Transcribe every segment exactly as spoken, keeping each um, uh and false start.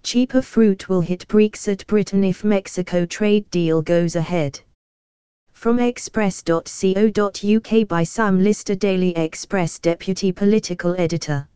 Cheaper fruit will hit Brexit Britain if Mexico trade deal goes ahead. From express dot co dot U K by Sam Lister, Daily Express Deputy Political Editor.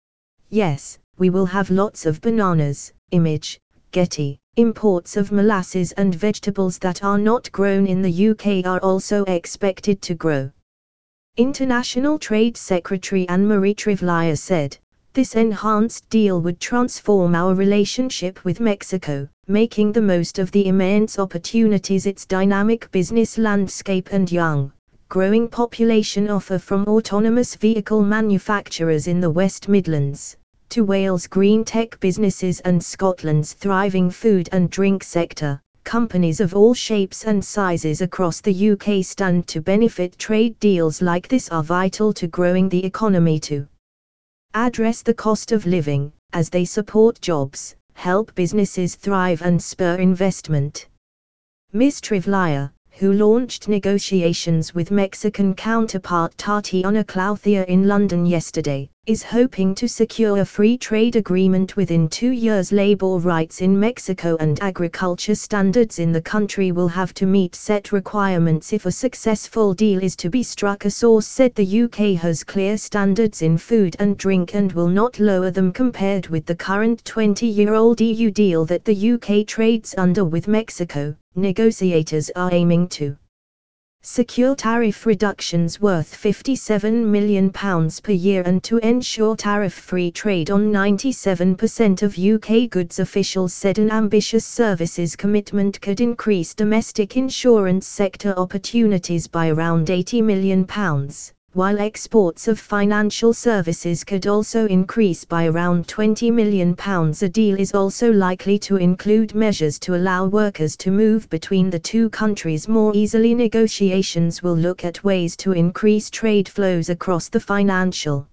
Yes, we will have lots of bananas. Image, Getty. Imports of molasses and vegetables that are not grown in the U K are also expected to grow. International Trade Secretary Anne-Marie Trevlier said, "This enhanced deal would transform our relationship with Mexico, making the most of the immense opportunities its dynamic business landscape and young, growing population offer, from autonomous vehicle manufacturers in the West Midlands, to Wales' green tech businesses and Scotland's thriving food and drink sector. Companies of all shapes and sizes across the U K stand to benefit. Trade deals like this are vital to growing the economy to address the cost of living, as they support jobs, help businesses thrive and spur investment." Miz Trevlier, who launched negotiations with Mexican counterpart Tatiana Clouthier in London yesterday, is hoping to secure a free trade agreement within two years. Labor rights in Mexico and agriculture standards in the country will have to meet set requirements if a successful deal is to be struck. A source said the U K has clear standards in food and drink and will not lower them compared with the current twenty-year-old E U deal that the U K trades under with Mexico. Negotiators are aiming to secure tariff reductions worth fifty-seven million pounds per year and to ensure tariff-free trade on ninety-seven percent of U K goods. Officials said an ambitious services commitment could increase domestic insurance sector opportunities by around eighty million pounds, while exports of financial services could also increase by around twenty million pounds. A deal is also likely to include measures to allow workers to move between the two countries more easily. Negotiations will look at ways to increase trade flows across the financial,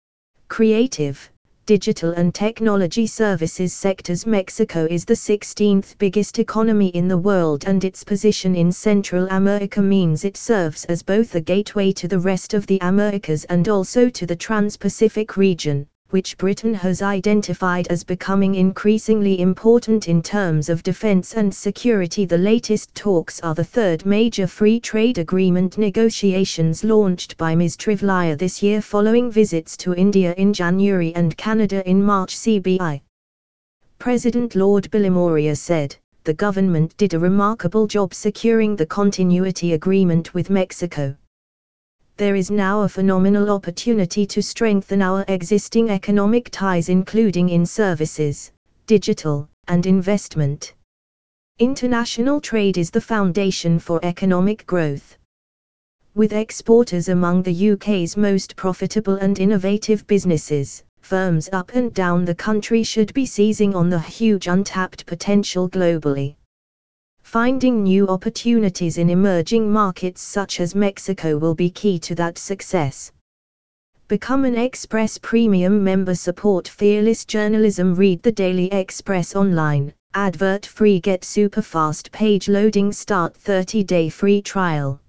creative, digital and technology services sectors. Mexico is the sixteenth biggest economy in the world, and its position in Central America means it serves as both a gateway to the rest of the Americas and also to the Trans-Pacific region, which Britain has identified as becoming increasingly important in terms of defense and security. The latest talks are the third major free trade agreement negotiations launched by Miz Trevlier this year, following visits to India in January and Canada in March. C B I President Lord Bilimoria said, "The government did a remarkable job securing the continuity agreement with Mexico. There is now a phenomenal opportunity to strengthen our existing economic ties, including in services, digital, and investment. International trade is the foundation for economic growth. With exporters among the U K's most profitable and innovative businesses, firms up and down the country should be seizing on the huge untapped potential globally. Finding new opportunities in emerging markets such as Mexico will be key to that success." Become an Express Premium member. Support fearless journalism. Read the Daily Express online, advert free. Get super fast page loading. Start thirty day free trial.